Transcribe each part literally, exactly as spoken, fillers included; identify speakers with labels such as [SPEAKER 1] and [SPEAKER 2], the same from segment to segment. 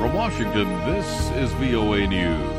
[SPEAKER 1] From Washington, this is V O A News.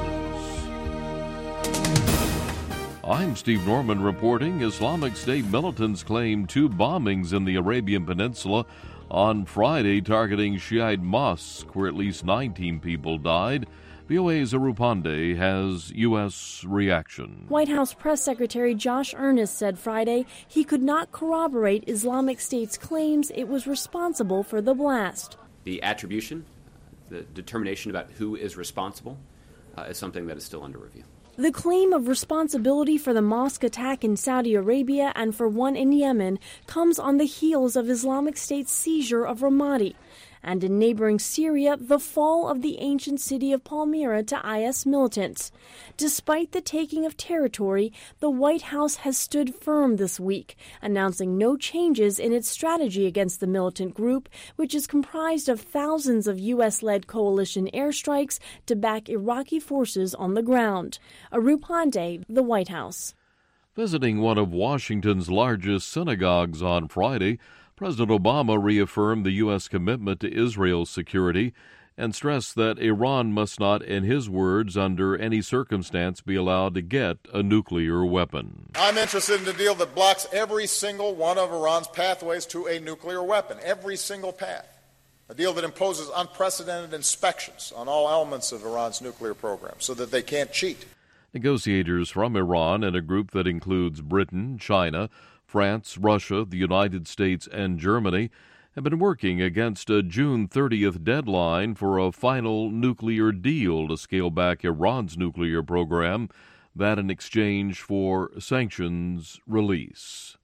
[SPEAKER 1] I'm Steve Norman reporting. Islamic State militants claimed two bombings in the Arabian Peninsula on Friday targeting Shiite mosques, where at least nineteen people died. V O A's Arup Pande has U S reaction.
[SPEAKER 2] White House Press Secretary Josh Earnest said Friday he could not corroborate Islamic State's claims it was responsible for the blast.
[SPEAKER 3] The attribution, the determination about who is responsible, uh, is something that is still under review.
[SPEAKER 2] The claim of responsibility for the mosque attack in Saudi Arabia and for one in Yemen comes on the heels of Islamic State's seizure of Ramadi, and in neighboring Syria, the fall of the ancient city of Palmyra to I S militants. Despite the taking of territory, the White House has stood firm this week, announcing no changes in its strategy against the militant group, which is comprised of thousands of U S-led coalition airstrikes to back Iraqi forces on the ground. Arup Pande, the White House.
[SPEAKER 1] Visiting one of Washington's largest synagogues on Friday, President Obama reaffirmed the U S commitment to Israel's security and stressed that Iran must not, in his words, under any circumstance be allowed to get a nuclear weapon.
[SPEAKER 4] I'm interested in a deal that blocks every single one of Iran's pathways to a nuclear weapon, every single path. A deal that imposes unprecedented inspections on all elements of Iran's nuclear program so that they can't cheat.
[SPEAKER 1] Negotiators from Iran and a group that includes Britain, China, France, Russia, the United States, and Germany have been working against a June thirtieth deadline for a final nuclear deal to scale back Iran's nuclear program, that in exchange for sanctions release.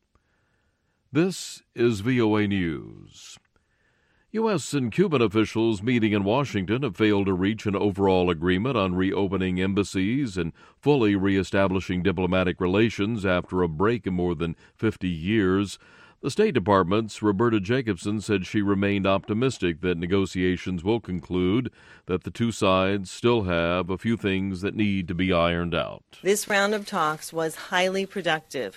[SPEAKER 1] This is V O A News. U S and Cuban officials meeting in Washington have failed to reach an overall agreement on reopening embassies and fully reestablishing diplomatic relations after a break in more than fifty years. The State Department's Roberta Jacobson said she remained optimistic that negotiations will conclude, that the two sides still have a few things that need to be ironed out.
[SPEAKER 5] This round of talks was highly productive.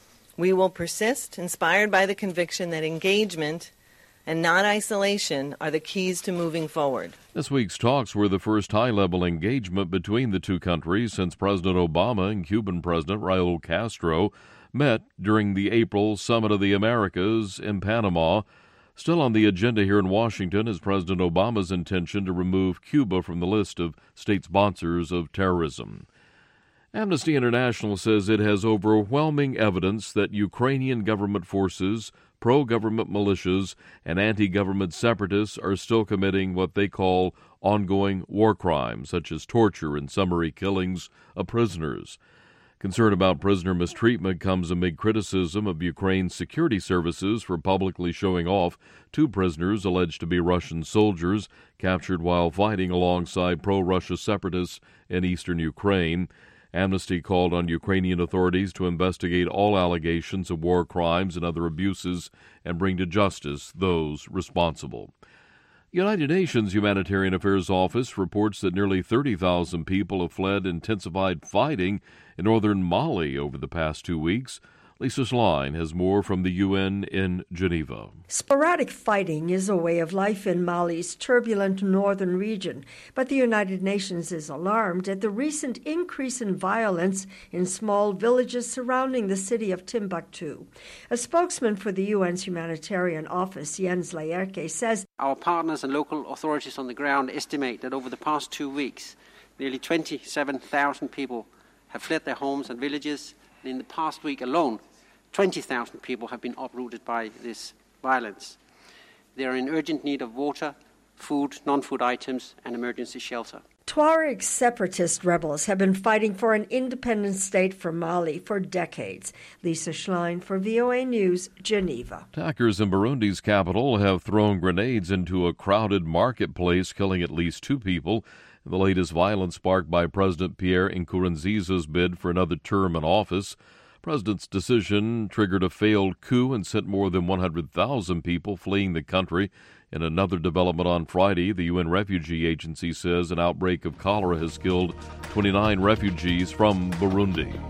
[SPEAKER 5] We will persist, inspired by the conviction that engagement and not isolation are the keys to moving forward.
[SPEAKER 1] This week's talks were the first high-level engagement between the two countries since President Obama and Cuban President Raul Castro met during the April Summit of the Americas in Panama. Still on the agenda here in Washington is President Obama's intention to remove Cuba from the list of state sponsors of terrorism. Amnesty International says it has overwhelming evidence that Ukrainian government forces, pro-government militias, and anti-government separatists are still committing what they call ongoing war crimes, such as torture and summary killings of prisoners. Concern about prisoner mistreatment comes amid criticism of Ukraine's security services for publicly showing off two prisoners alleged to be Russian soldiers captured while fighting alongside pro-Russia separatists in eastern Ukraine. Amnesty called on Ukrainian authorities to investigate all allegations of war crimes and other abuses and bring to justice those responsible. United Nations Humanitarian Affairs Office reports that nearly thirty thousand people have fled intensified fighting in northern Mali over the past two weeks. Lisa Schlein has more from the U N in Geneva.
[SPEAKER 6] Sporadic fighting is a way of life in Mali's turbulent northern region, but the United Nations is alarmed at the recent increase in violence in small villages surrounding the city of Timbuktu. A spokesman for the U N's humanitarian office, Jens Laerke, says,
[SPEAKER 7] "Our partners and local authorities on the ground estimate that over the past two weeks, nearly twenty-seven thousand people have fled their homes and villages. In the past week alone, twenty thousand people have been uprooted by this violence. They are in urgent need of water, food, non-food items, and emergency shelter."
[SPEAKER 6] Tuareg separatist rebels have been fighting for an independent state for Mali for decades. Lisa Schlein for V O A News, Geneva.
[SPEAKER 1] Attackers in Burundi's capital have thrown grenades into a crowded marketplace, killing at least two people. The latest violence sparked by President Pierre Nkurunziza's bid for another term in office. President's decision triggered a failed coup and sent more than one hundred thousand people fleeing the country. In another development on Friday, the U N Refugee Agency says an outbreak of cholera has killed twenty-nine refugees from Burundi.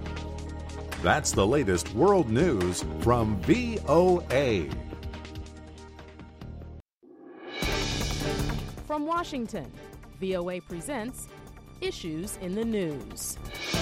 [SPEAKER 8] That's the latest world news from V O A.
[SPEAKER 2] From Washington,
[SPEAKER 9] V O A presents Issues in the News.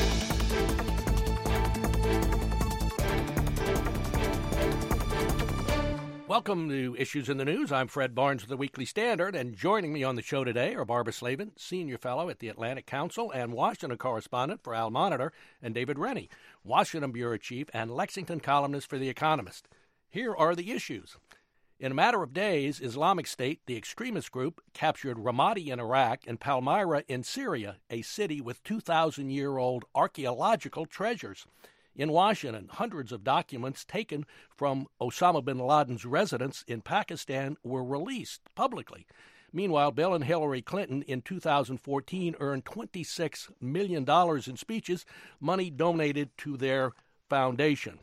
[SPEAKER 10] Welcome to Issues in the News. I'm Fred Barnes with the Weekly Standard, and joining me on the show today are Barbara Slavin, Senior Fellow at the Atlantic Council and Washington correspondent for Al Monitor, and David Rennie, Washington Bureau Chief and Lexington columnist for The Economist. Here are the issues. In a matter of days, Islamic State, the extremist group, captured Ramadi in Iraq and Palmyra in Syria, a city with two thousand year old archaeological treasures. In Washington, hundreds of documents taken from Osama bin Laden's residence in Pakistan were released publicly. Meanwhile, Bill and Hillary Clinton in two thousand fourteen earned twenty-six million dollars in speeches, money donated to their foundation.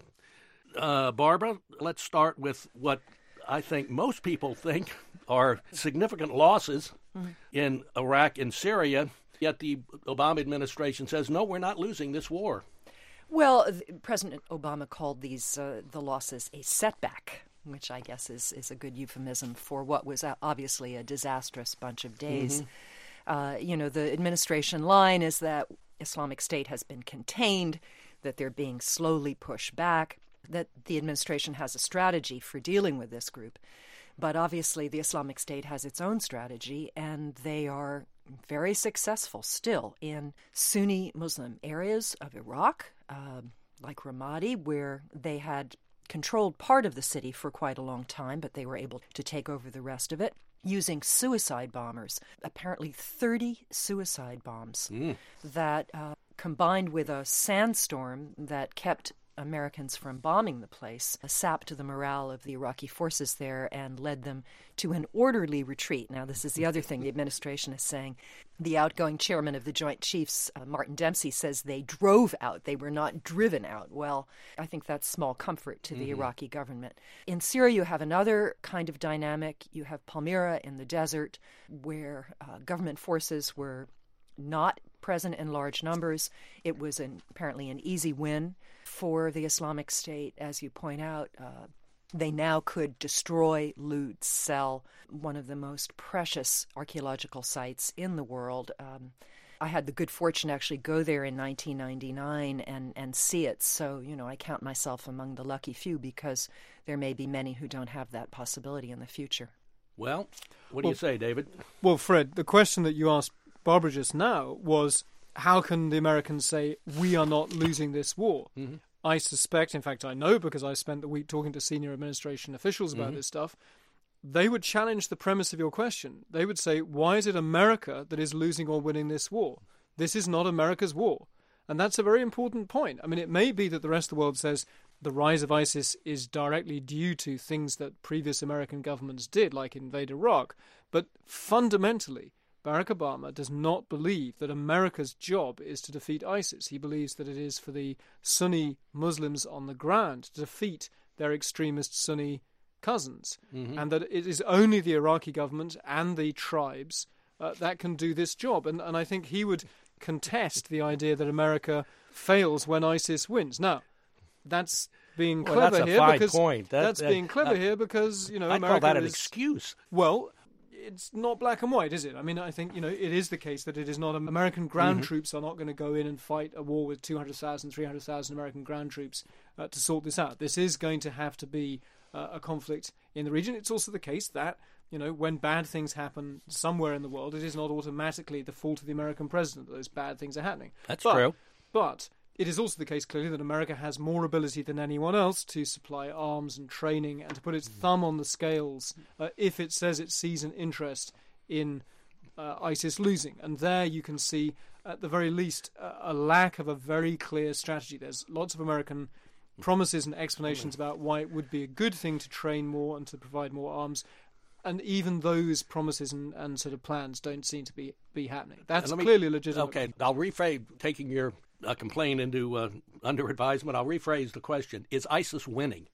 [SPEAKER 10] Uh, Barbara, let's start with what I think most people think are significant losses mm-hmm. in Iraq and Syria, yet the Obama administration says, no, we're not losing this war.
[SPEAKER 11] Well, President Obama called these uh, the losses a setback, which I guess is, is a good euphemism for what was obviously a disastrous bunch of days. Mm-hmm. Uh, you know, the administration line is that Islamic State has been contained, that they're being slowly pushed back, that the administration has a strategy for dealing with this group. But obviously the Islamic State has its own strategy, and they are very successful still in Sunni Muslim areas of Iraq, uh, like Ramadi, where they had controlled part of the city for quite a long time, but they were able to take over the rest of it using suicide bombers, apparently thirty suicide bombs mm. that uh, combined with a sandstorm that kept Americans from bombing the place, sapped the morale of the Iraqi forces there and led them to an orderly retreat. Now, this is the other thing the administration is saying. The outgoing chairman of the Joint Chiefs, uh, Martin Dempsey, says they drove out. They were not driven out. Well, I think that's small comfort to the mm-hmm. Iraqi government. In Syria, you have another kind of dynamic. You have Palmyra in the desert, where uh, government forces were not present in large numbers. It was an, apparently an easy win for the Islamic State. As you point out, uh, they now could destroy, loot, sell one of the most precious archaeological sites in the world. Um, I had the good fortune to actually go there in nineteen ninety-nine and, and see it. So, you know, I count myself among the lucky few because there may be many who don't have that possibility in the future.
[SPEAKER 10] Well, what do well, you say, David?
[SPEAKER 12] Well, Fred, the question that you asked Barbara just now was, how can the Americans say we are not losing this war? Mm-hmm. I suspect, in fact I know because I spent the week talking to senior administration officials about mm-hmm. this stuff, they would challenge the premise of your question. They would say, why is it America that is losing or winning this war? This is not America's war. And that's a very important point. I mean, it may be that the rest of the world says the rise of ISIS is directly due to things that previous American governments did, like invade Iraq, but fundamentally, Barack Obama does not believe that America's job is to defeat ISIS. He believes that it is for the Sunni Muslims on the ground to defeat their extremist Sunni cousins, mm-hmm. and that it is only the Iraqi government and the tribes uh, that can do this job. And, and I think he would contest the idea that America fails when ISIS wins. Now, that's being
[SPEAKER 10] well,
[SPEAKER 12] clever
[SPEAKER 10] that's a
[SPEAKER 12] here
[SPEAKER 10] fine
[SPEAKER 12] because
[SPEAKER 10] point. That,
[SPEAKER 12] that's
[SPEAKER 10] that,
[SPEAKER 12] being clever
[SPEAKER 10] uh,
[SPEAKER 12] here because you know
[SPEAKER 10] I
[SPEAKER 12] America
[SPEAKER 10] call that an
[SPEAKER 12] is,
[SPEAKER 10] excuse.
[SPEAKER 12] Well, it's not black and white, is it? I mean, I think, you know, it is the case that it is not. American ground mm-hmm. troops are not going to go in and fight a war with two hundred thousand, three hundred thousand American ground troops uh, to sort this out. This is going to have to be uh, a conflict in the region. It's also the case that, you know, when bad things happen somewhere in the world, it is not automatically the fault of the American president that those bad things are happening.
[SPEAKER 10] That's
[SPEAKER 12] but,
[SPEAKER 10] true.
[SPEAKER 12] But it is also the case, clearly, that America has more ability than anyone else to supply arms and training and to put its thumb on the scales uh, if it says it sees an interest in uh, ISIS losing. And there you can see, at the very least, uh, a lack of a very clear strategy. There's lots of American promises and explanations about why it would be a good thing to train more and to provide more arms. And even those promises and, and sort of plans don't seem to be, be happening. That's me, clearly legitimate.
[SPEAKER 10] Okay, I'll rephrase, taking your uh, complaint into uh, under advisement, I'll rephrase the question. Is ISIS winning?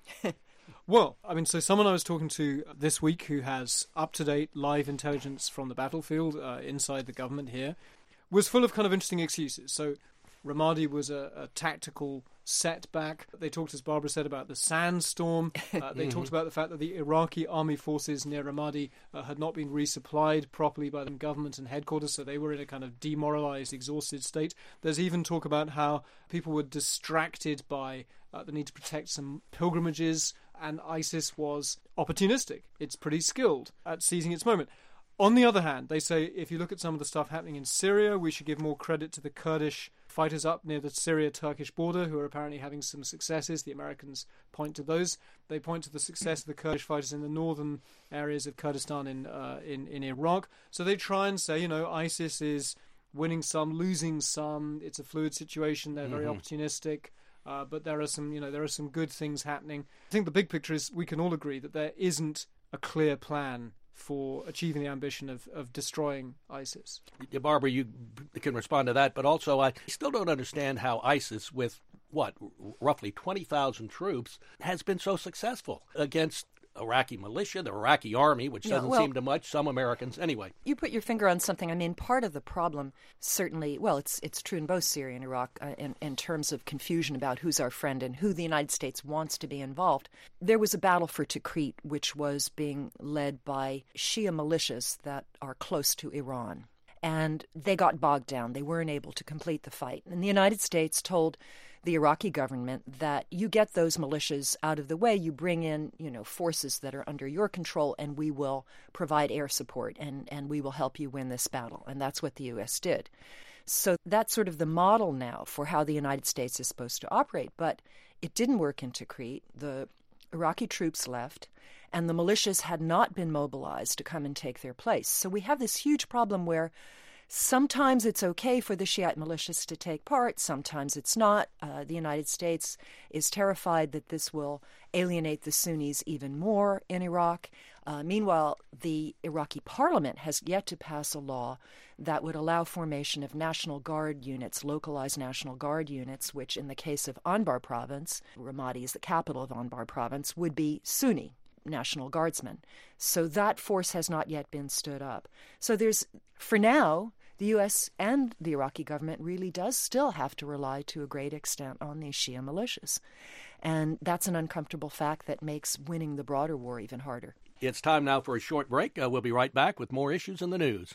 [SPEAKER 12] Well, I mean, so someone I was talking to this week who has up-to-date live intelligence from the battlefield uh, inside the government here was full of kind of interesting excuses. So Ramadi was a, a tactical setback. They talked, as Barbara said, about the sandstorm. Uh, they talked about the fact that the Iraqi army forces near Ramadi uh, had not been resupplied properly by the government and headquarters, so they were in a kind of demoralized, exhausted state. There's even talk about how people were distracted by uh, the need to protect some pilgrimages, and ISIS was opportunistic. It's pretty skilled at seizing its moment. On the other hand, they say if you look at some of the stuff happening in Syria, we should give more credit to the Kurdish fighters up near the Syria-Turkish border who are apparently having some successes. The Americans point to those. They point to the success of the Kurdish fighters in the northern areas of Kurdistan in uh, in, in Iraq. So they try and say, you know, ISIS is winning some, losing some. It's a fluid situation. They're very mm-hmm. opportunistic. Uh, but there are some, you know, there are some good things happening. I think the big picture is we can all agree that there isn't a clear plan for achieving the ambition of, of destroying ISIS.
[SPEAKER 10] Yeah, Barbara, you can respond to that, but also I still don't understand how ISIS, with, what, roughly twenty thousand troops, has been so successful against Iraqi militia, the Iraqi army, which doesn't yeah, well, seem to much some Americans. Anyway.
[SPEAKER 11] You put your finger on something. I mean, part of the problem, certainly, well, it's it's true in both Syria and Iraq uh, in, in terms of confusion about who's our friend and who the United States wants to be involved. There was a battle for Tikrit, which was being led by Shia militias that are close to Iran. And they got bogged down. They weren't able to complete the fight. And the United States told the Iraqi government that you get those militias out of the way, you bring in, you know, forces that are under your control, and we will provide air support and, and we will help you win this battle. And that's what the U S did. So that's sort of the model now for how the United States is supposed to operate. But it didn't work in Tikrit. The Iraqi troops left, and the militias had not been mobilized to come and take their place. So we have this huge problem where sometimes it's okay for the Shiite militias to take part, sometimes it's not. Uh, the United States is terrified that this will alienate the Sunnis even more in Iraq. Uh, meanwhile, the Iraqi parliament has yet to pass a law that would allow formation of National Guard units, localized National Guard units, which in the case of Anbar province, Ramadi is the capital of Anbar province, would be Sunni National Guardsmen. So that force has not yet been stood up. So there's, for now, the U S and the Iraqi government really does still have to rely to a great extent on these Shia militias. And that's an uncomfortable fact that makes winning the broader war even harder.
[SPEAKER 10] It's time now for a short break. Uh, we'll be right back with more issues in the news.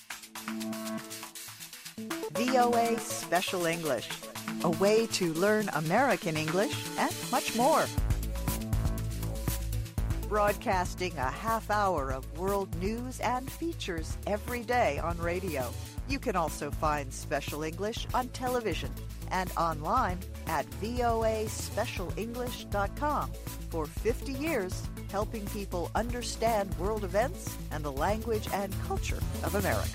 [SPEAKER 13] V O A Special English, a way to learn American English and much more. Broadcasting a half hour of world news and features every day on radio. You can also find Special English on television and online at V O A special english dot com. For fifty years, helping people understand world events and the language and culture of America.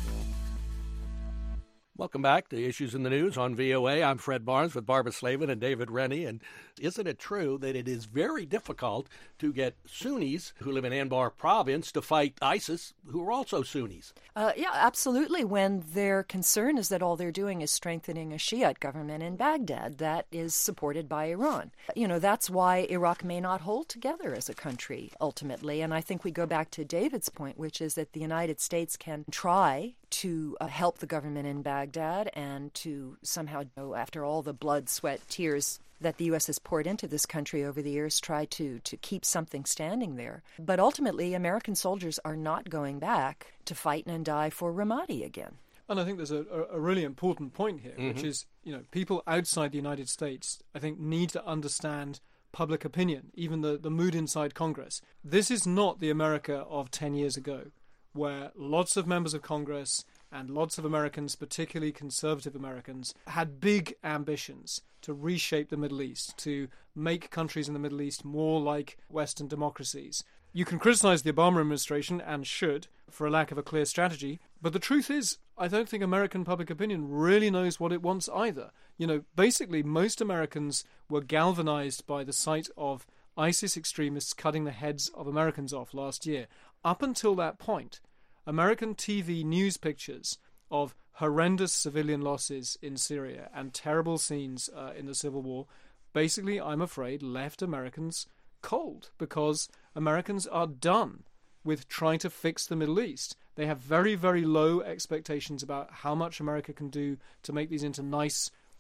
[SPEAKER 10] Welcome back to Issues in the News on V O A. I'm Fred Barnes with Barbara Slavin and David Rennie. And isn't it true that it is very difficult to get Sunnis who live in Anbar province to fight ISIS, who are also Sunnis?
[SPEAKER 11] Uh, yeah, absolutely, when their concern is that all they're doing is strengthening a Shiite government in Baghdad that is supported by Iran. You know, that's why Iraq may not hold together as a country, ultimately. And I think we go back to David's point, which is that the United States can try to uh, help the government in Baghdad and to somehow, you know, after all the blood, sweat, tears that the U S has poured into this country over the years, try to, to keep something standing there. But ultimately, American soldiers are not going back to fight and die for Ramadi again.
[SPEAKER 12] And I think there's a, a really important point here, mm-hmm. which is, you know, people outside the United States, I think, need to understand public opinion, even the, the mood inside Congress. This is not the America of ten years ago, where lots of members of Congress and lots of Americans, particularly conservative Americans, had big ambitions to reshape the Middle East, to make countries in the Middle East more like Western democracies. You can criticize the Obama administration, and should, for a lack of a clear strategy, but the truth is, I don't think American public opinion really knows what it wants either. You know, basically, most Americans were galvanized by the sight of ISIS extremists cutting the heads of Americans off last year. Up until that point, American T V news pictures of horrendous civilian losses in Syria and terrible scenes uh, in the Civil War basically, I'm afraid, left Americans cold, because Americans are done with trying to fix the Middle East. They have very, very low expectations about how much America can do to make these into nice,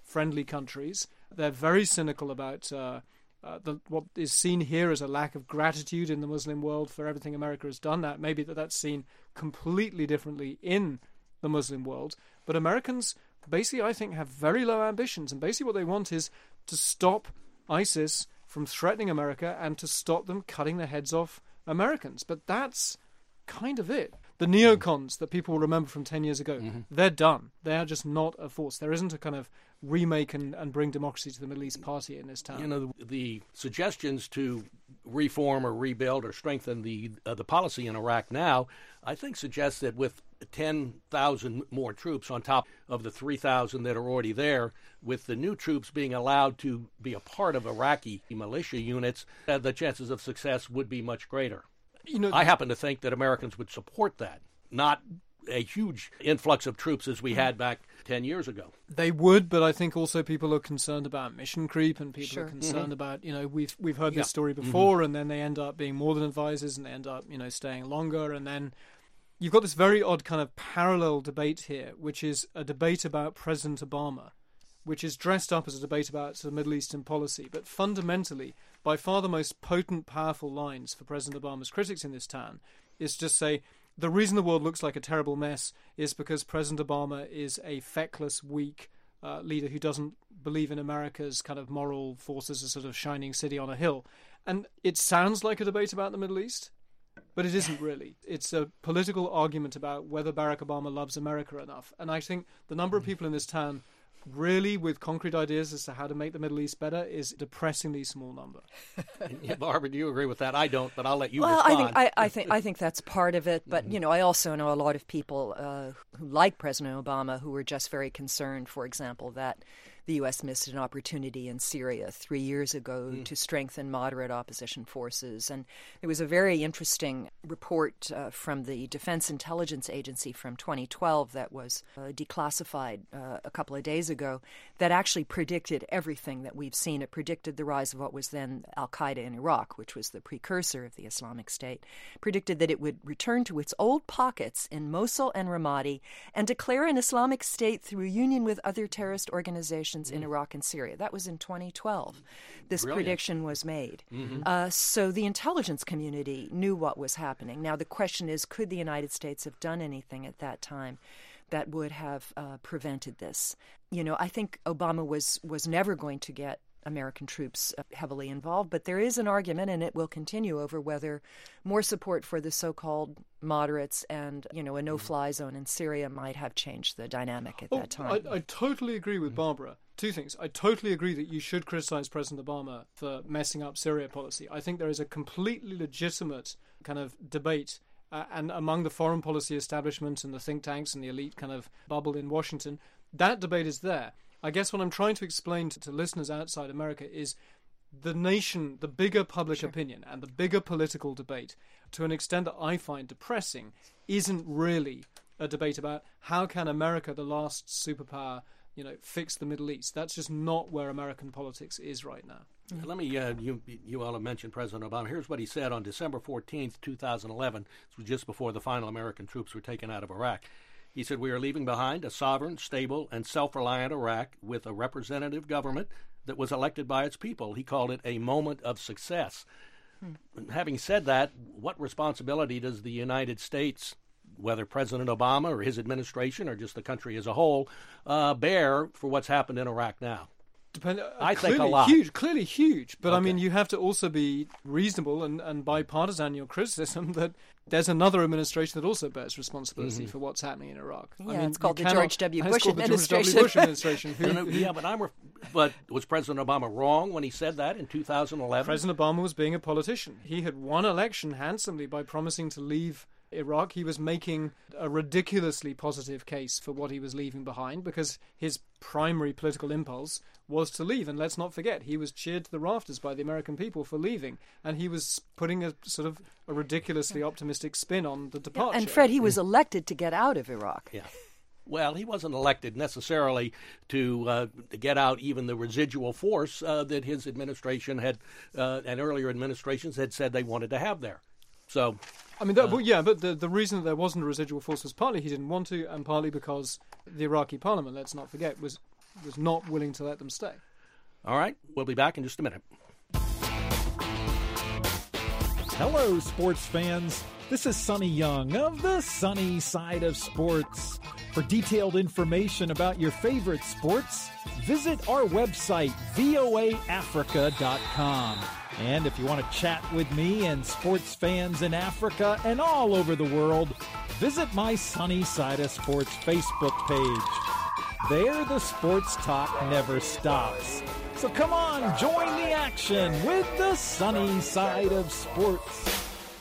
[SPEAKER 12] friendly countries. They're very cynical about uh, uh, the, what is seen here as a lack of gratitude in the Muslim world for everything America has done. That maybe that that's seen completely differently in the Muslim world. But Americans basically, I think, have very low ambitions, and basically what they want is to stop ISIS from threatening America and to stop them cutting the heads off Americans. But that's kind of it. The neocons that people will remember from ten years ago, mm-hmm. they're done. They are just not a force. There isn't a kind of remake and, and bring democracy to the Middle East party in this town.
[SPEAKER 10] You know, the, the suggestions to reform or rebuild or strengthen the uh, the policy in Iraq now, I think suggests that with ten thousand more troops on top of the three thousand that are already there, with the new troops being allowed to be a part of Iraqi militia units, uh, the chances of success would be much greater. You know, I happen to think that Americans would support that, not a huge influx of troops as we had back ten years ago.
[SPEAKER 12] They would, but I think also people are concerned about mission creep, and people
[SPEAKER 11] sure.
[SPEAKER 12] are concerned mm-hmm. about, you know, we've we've heard
[SPEAKER 10] yeah.
[SPEAKER 12] this story before,
[SPEAKER 10] mm-hmm.
[SPEAKER 12] and then they end up being more than advisors, and they end up, you know, staying longer, and then you've got this very odd kind of parallel debate here, which is a debate about President Obama, which is dressed up as a debate about sort of Middle Eastern policy, but fundamentally, by far the most potent, powerful lines for President Obama's critics in this town is just say, the reason the world looks like a terrible mess is because President Obama is a feckless, weak uh, leader who doesn't believe in America's kind of moral force as a sort of shining city on a hill. And it sounds like a debate about the Middle East, but it isn't really. It's a political argument about whether Barack Obama loves America enough. And I think the number of people in this town really with concrete ideas as to how to make the Middle East better is a depressingly small number.
[SPEAKER 10] Yeah, Barbara, do you agree with that? I don't, but I'll let you
[SPEAKER 11] well,
[SPEAKER 10] respond.
[SPEAKER 11] I think I, I think I think that's part of it. But you know, I also know a lot of people uh, who like President Obama who were just very concerned, for example, that the U S missed an opportunity in Syria three years ago mm. to strengthen moderate opposition forces. And there was a very interesting report uh, from the Defense Intelligence Agency from twenty twelve that was uh, declassified uh, a couple of days ago that actually predicted everything that we've seen. It predicted the rise of what was then al-Qaeda in Iraq, which was the precursor of the Islamic State, predicted that it would return to its old pockets in Mosul and Ramadi and declare an Islamic State through union with other terrorist organizations in Iraq and Syria. That was in twenty twelve. This
[SPEAKER 10] Brilliant.
[SPEAKER 11] prediction was made.
[SPEAKER 10] Mm-hmm.
[SPEAKER 11] Uh, so the intelligence community knew what was happening. Now the question is, could the United States have done anything at that time that would have uh, prevented this? You know, I think Obama was, was never going to get American troops heavily involved, but there is an argument, and it will continue, over whether more support for the so-called moderates and, you know, a no-fly zone in Syria might have changed the dynamic at
[SPEAKER 12] oh,
[SPEAKER 11] that time.
[SPEAKER 12] I, I totally agree with Barbara. Two things. I totally agree that you should criticize President Obama for messing up Syria policy. I think there is a completely legitimate kind of debate uh, and among the foreign policy establishment and the think tanks and the elite kind of bubble in Washington, that debate is there. I guess what I'm trying to explain to, to listeners outside America is the nation, the bigger public sure. opinion and the bigger political debate, to an extent that I find depressing, isn't really a debate about how can America, the last superpower, you know, fix the Middle East. That's just not where American politics is right now.
[SPEAKER 10] Mm-hmm. Let me, uh, you you all have mentioned President Obama. Here's what he said on December fourteenth, twenty eleven. This was just before the final American troops were taken out of Iraq. He said, "We are leaving behind a sovereign, stable, and self-reliant Iraq with a representative government that was elected by its people." He called it a moment of success. Hmm. Having said that, what responsibility does the United States, whether President Obama or his administration or just the country as a whole, uh, bear for what's happened in Iraq now?
[SPEAKER 12] Depend, uh,
[SPEAKER 10] I
[SPEAKER 12] clearly
[SPEAKER 10] think a lot.
[SPEAKER 12] Huge, clearly huge. But
[SPEAKER 10] okay.
[SPEAKER 12] I mean, you have to also be reasonable and, and bipartisan in your criticism that there's another administration that also bears responsibility mm-hmm. for what's happening in Iraq.
[SPEAKER 11] Yeah,
[SPEAKER 12] I mean,
[SPEAKER 11] it's called the
[SPEAKER 12] cannot,
[SPEAKER 11] George W. Bush administration.
[SPEAKER 12] The George W. Bush administration. Who,
[SPEAKER 10] who, yeah, but I'm. Ref- but was President Obama wrong when he said that in two thousand eleven?
[SPEAKER 12] President Obama was being a politician. He had won election handsomely by promising to leave Iraq. He was making a ridiculously positive case for what he was leaving behind because his primary political impulse was to leave. And let's not forget, he was cheered to the rafters by the American people for leaving. And he was putting a sort of a ridiculously optimistic spin on the departure.
[SPEAKER 11] Yeah, and Fred, he was elected to get out of Iraq.
[SPEAKER 10] Yeah. Well, he wasn't elected necessarily to, uh, to get out even the residual force uh, that his administration had, uh, and earlier administrations had said they wanted to have there. So,
[SPEAKER 12] I mean, that,
[SPEAKER 10] uh,
[SPEAKER 12] well, yeah, but the the reason that there wasn't a residual force was partly he didn't want to, and partly because the Iraqi parliament, let's not forget, was was not willing to let them stay.
[SPEAKER 10] All right, we'll be back in just a minute.
[SPEAKER 14] Hello, sports fans. This is Sonny Young of the Sunny Side of Sports. For detailed information about your favorite sports, visit our website, V O A Africa dot com. And if you want to chat with me and sports fans in Africa and all over the world, visit my Sunny Side of Sports Facebook page. There, the sports talk never stops. So come on, join the action with the Sunny Side of Sports.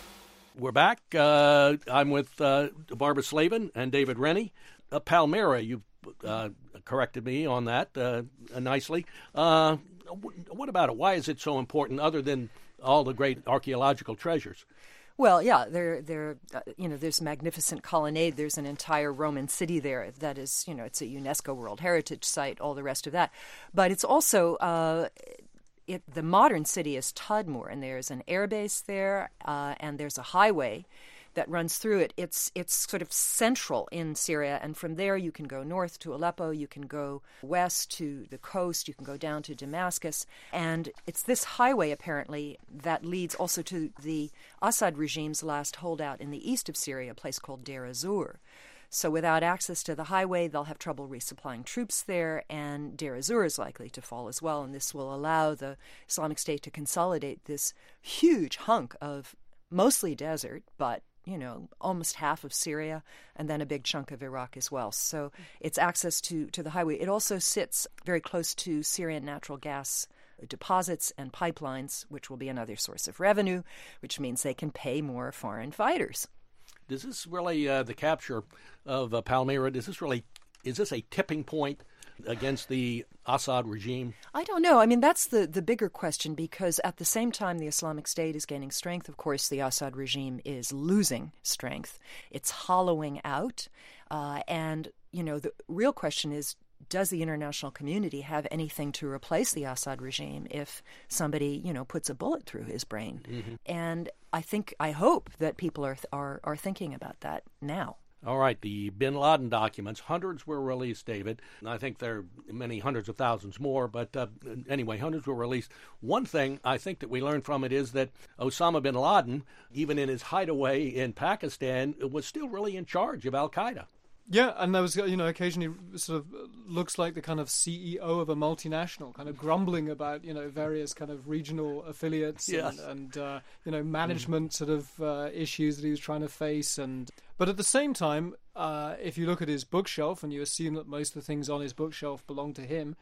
[SPEAKER 10] We're back. Uh, I'm with uh, Barbara Slavin and David Rennie. Uh, Palmyra, you uh, corrected me on that uh, nicely. Uh, what about it? Why is it so important, other than all the great archaeological treasures?
[SPEAKER 11] Well, yeah, there, there, uh, you know, there's a magnificent colonnade. There's an entire Roman city there that is, you know, it's a UNESCO World Heritage Site. All the rest of that, but it's also. Uh, It, the modern city is Tadmor, and there's an air base there, uh, and there's a highway that runs through it. It's it's sort of central in Syria, and from there you can go north to Aleppo, you can go west to the coast, you can go down to Damascus, and it's this highway apparently that leads also to the Assad regime's last holdout in the east of Syria, a place called Deir ez-Zor. So without access to the highway, they'll have trouble resupplying troops there, and Deir ez-Zor is likely to fall as well. And this will allow the Islamic State to consolidate this huge hunk of mostly desert, but, you know, almost half of Syria, and then a big chunk of Iraq as well. So it's access to, to the highway. It also sits very close to Syrian natural gas deposits and pipelines, which will be another source of revenue, which means they can pay more foreign fighters.
[SPEAKER 10] Does this really, uh, the capture of uh, Palmyra, does this really, is this a tipping point against the Assad regime?
[SPEAKER 11] I don't know. I mean, that's the, the bigger question, because at the same time the Islamic State is gaining strength, of course, the Assad regime is losing strength. It's hollowing out. Uh, and, you know, the real question is, does the international community have anything to replace the Assad regime if somebody, you know, puts a bullet through his brain? Mm-hmm. And I think, I hope that people are, are are thinking about that now.
[SPEAKER 10] All right, the bin Laden documents, hundreds were released, David. I think there are many hundreds of thousands more, but uh, anyway, hundreds were released. One thing I think that we learned from it is that Osama bin Laden, even in his hideaway in Pakistan, was still really in charge of al-Qaeda.
[SPEAKER 12] Yeah, and there was, you know, occasionally sort of looks like the kind of C E O of a multinational, kind of grumbling about, you know, various kind of regional affiliates
[SPEAKER 10] yes.
[SPEAKER 12] and, and uh, you know, management mm. sort of uh, issues that he was trying to face. And but at the same time, uh, if you look at his bookshelf and you assume that most of the things on his bookshelf belong to him,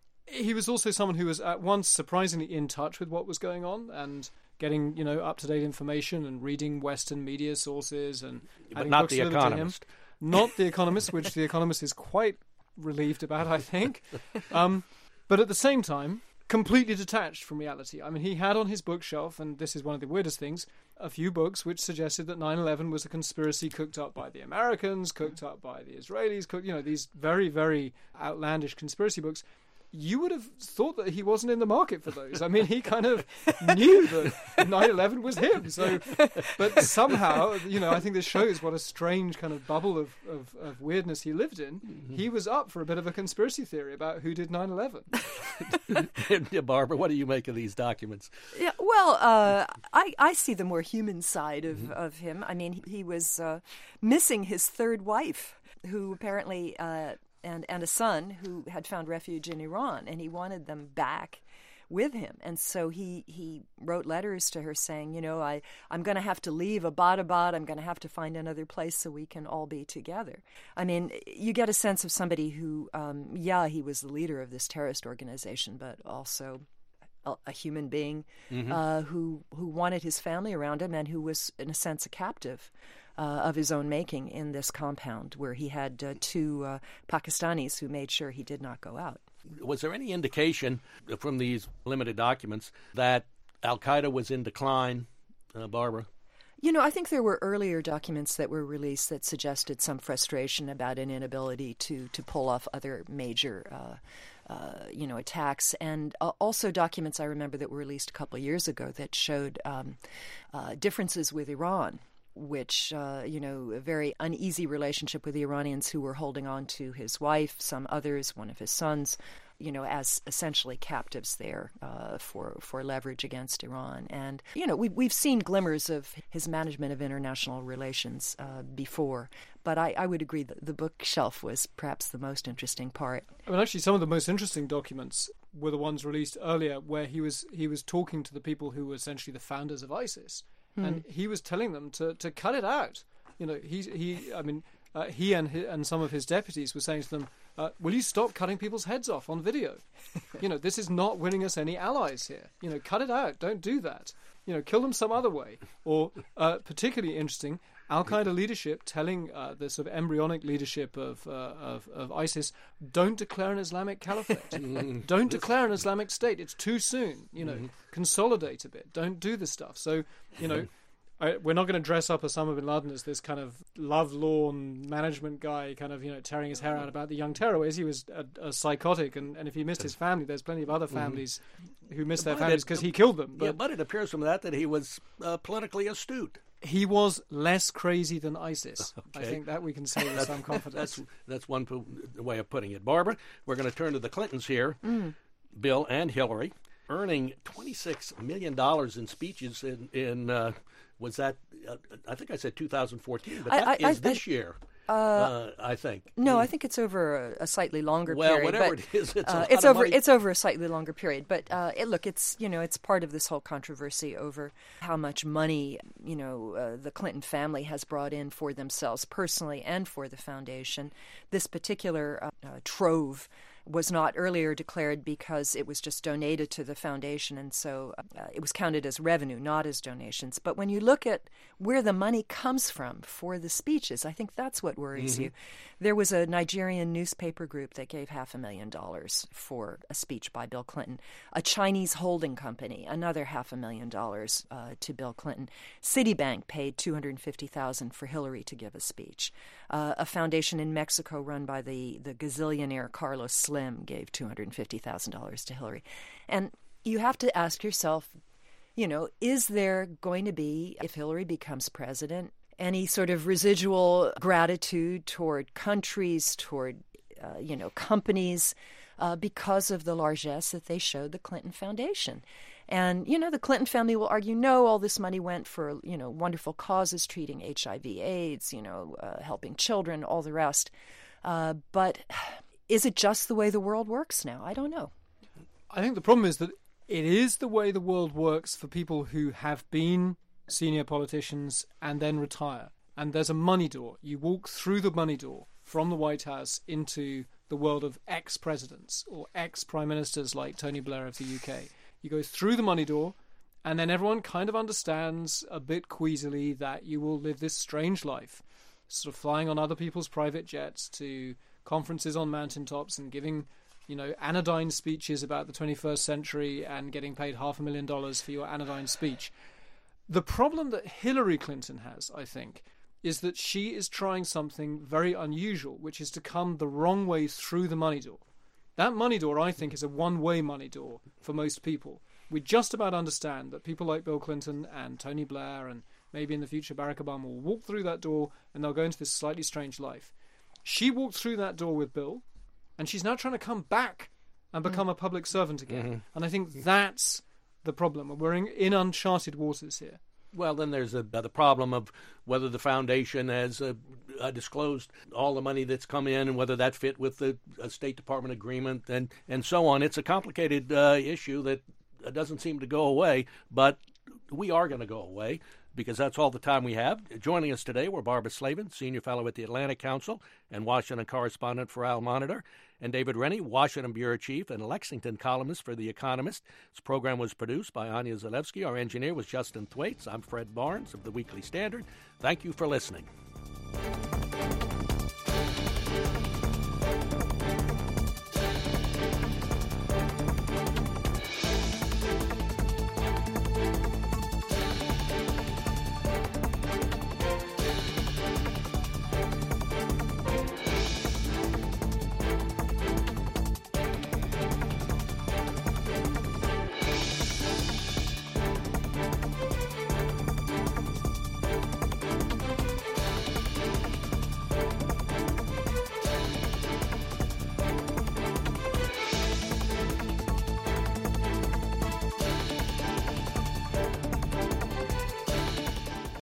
[SPEAKER 12] he was also someone who was at once surprisingly in touch with what was going on and getting, you know, up-to-date information and reading Western media sources and
[SPEAKER 10] but not The Economist.
[SPEAKER 12] Not The Economist, which The Economist is quite relieved about, I think. Um, but at the same time, completely detached from reality. I mean, he had on his bookshelf, and this is one of the weirdest things, a few books which suggested that nine eleven was a conspiracy cooked up by the Americans, cooked up by the Israelis, cooked, you know, these very, very outlandish conspiracy books. You would have thought that he wasn't in the market for those. I mean, he kind of knew that nine eleven was him. So, but somehow, you know, I think this shows what a strange kind of bubble of, of, of weirdness he lived in. Mm-hmm. He was up for a bit of a conspiracy theory about who did nine eleven.
[SPEAKER 10] Yeah, Barbara, what do you make of these documents?
[SPEAKER 11] Yeah, well, uh, I, I see the more human side of, mm-hmm. of him. I mean, he, he was uh, missing his third wife, who apparently... Uh, And, and a son who had found refuge in Iran, and he wanted them back with him. And so he, he wrote letters to her saying, you know, I, I'm going to have to leave Abbottabad. I'm going to have to find another place so we can all be together. I mean, you get a sense of somebody who, um, yeah, he was the leader of this terrorist organization, but also a, a human being mm-hmm. uh, who, who wanted his family around him and who was, in a sense, a captive Uh, of his own making in this compound where he had uh, two uh, Pakistanis who made sure he did not go out.
[SPEAKER 10] Was there any indication from these limited documents that al-Qaeda was in decline, uh, Barbara?
[SPEAKER 11] You know, I think there were earlier documents that were released that suggested some frustration about an inability to, to pull off other major uh, Uh, you know, attacks, and uh, also documents I remember that were released a couple of years ago that showed um, uh, differences with Iran. which, uh, you know, a very uneasy relationship with the Iranians who were holding on to his wife, some others, one of his sons, you know, as essentially captives there uh, for for leverage against Iran. And, you know, we, we've seen glimmers of his management of international relations uh, before. But I, I would agree that the bookshelf was perhaps the most interesting part.
[SPEAKER 12] I mean, actually, some of the most interesting documents were the ones released earlier where he was he was talking to the people who were essentially the founders of ISIS. Hmm. And he was telling them to, to cut it out. You know, he, he I mean, uh, he and his, and some of his deputies were saying to them, Uh, will you stop cutting people's heads off on video? You know, this is not winning us any allies here. You know, cut it out. Don't do that. You know, kill them some other way. Or, uh, particularly interesting, Al-Qaeda leadership telling uh, the sort of embryonic leadership of, uh, of of ISIS, don't declare an Islamic caliphate. Don't declare an Islamic state. It's too soon. You know, consolidate a bit. Don't do this stuff. So, you know, I, we're not going to dress up Osama bin Laden as this kind of love-lorn management guy kind of, you know, tearing his hair out about the young terrorists. He was a, a psychotic, and, and if he missed his family, there's plenty of other families mm-hmm. who missed their
[SPEAKER 10] but
[SPEAKER 12] families because he killed them.
[SPEAKER 10] But, yeah, but it appears from that that he was uh, politically astute.
[SPEAKER 12] He was less crazy than ISIS.
[SPEAKER 10] Okay.
[SPEAKER 12] I think that we can say with some confidence.
[SPEAKER 10] That's, that's one po- way of putting it. Barbara, we're going to turn to the Clintons here, mm. Bill and Hillary, earning twenty-six million dollars in speeches in... in uh, Was that, uh, I think I said two thousand fourteen, but that I, I, is this I, year, uh, uh, I think.
[SPEAKER 11] No, I think it's over a, a slightly longer
[SPEAKER 10] well,
[SPEAKER 11] period.
[SPEAKER 10] Well, whatever
[SPEAKER 11] but,
[SPEAKER 10] it is, it's,
[SPEAKER 11] uh,
[SPEAKER 10] a
[SPEAKER 11] it's
[SPEAKER 10] lot
[SPEAKER 11] over.
[SPEAKER 10] of money.
[SPEAKER 11] It's over a slightly longer period. But uh, it, look, it's you know, it's part of this whole controversy over how much money you know uh, the Clinton family has brought in for themselves personally and for the foundation. This particular uh, uh, trove was not earlier declared because it was just donated to the foundation, and so uh, it was counted as revenue, not as donations. But when you look at where the money comes from for the speeches, I think that's what worries mm-hmm. you. There was a Nigerian newspaper group that gave half a million dollars for a speech by Bill Clinton. A Chinese holding company, another half a million dollars uh, to Bill Clinton. Citibank paid two hundred fifty thousand dollars for Hillary to give a speech. Uh, a foundation in Mexico run by the, the gazillionaire Carlos Slim gave two hundred fifty thousand dollars to Hillary. And you have to ask yourself, you know, is there going to be, if Hillary becomes president, any sort of residual gratitude toward countries, toward, uh, you know, companies, uh, because of the largesse that they showed the Clinton Foundation? And, you know, the Clinton family will argue, no, all this money went for, you know, wonderful causes, treating H I V AIDS, you know, uh, helping children, all the rest. Uh, but is it just the way the world works now? I don't know.
[SPEAKER 12] I think the problem is that it is the way the world works for people who have been senior politicians and then retire. And there's a money door. You walk through the money door from the White House into the world of ex-presidents or ex-prime ministers like Tony Blair of the U K. You go through the money door, and then everyone kind of understands a bit queasily that you will live this strange life, sort of flying on other people's private jets to conferences on mountaintops and giving, you know, anodyne speeches about the twenty-first century and getting paid half a million dollars for your anodyne speech. The problem that Hillary Clinton has, I think, is that she is trying something very unusual, which is to come the wrong way through the money door. That money door, I think, is a one-way money door for most people. We just about understand that people like Bill Clinton and Tony Blair and maybe in the future Barack Obama will walk through that door and they'll go into this slightly strange life. She walked through that door with Bill, and she's now trying to come back and become mm. a public servant again. Mm-hmm. And I think that's the problem. We're in, in uncharted waters here.
[SPEAKER 10] Well, then there's a, the problem of whether the foundation has uh, uh, disclosed all the money that's come in and whether that fit with the uh, State Department agreement and, and so on. It's a complicated uh, issue that doesn't seem to go away, but we are going to go away because that's all the time we have. Joining us today were Barbara Slavin, Senior Fellow at the Atlantic Council and Washington correspondent for Al Monitor, and David Rennie, Washington Bureau Chief and Lexington columnist for The Economist. This program was produced by Anya Zalewski. Our engineer was Justin Thwaites. I'm Fred Barnes of the Weekly Standard. Thank you for listening.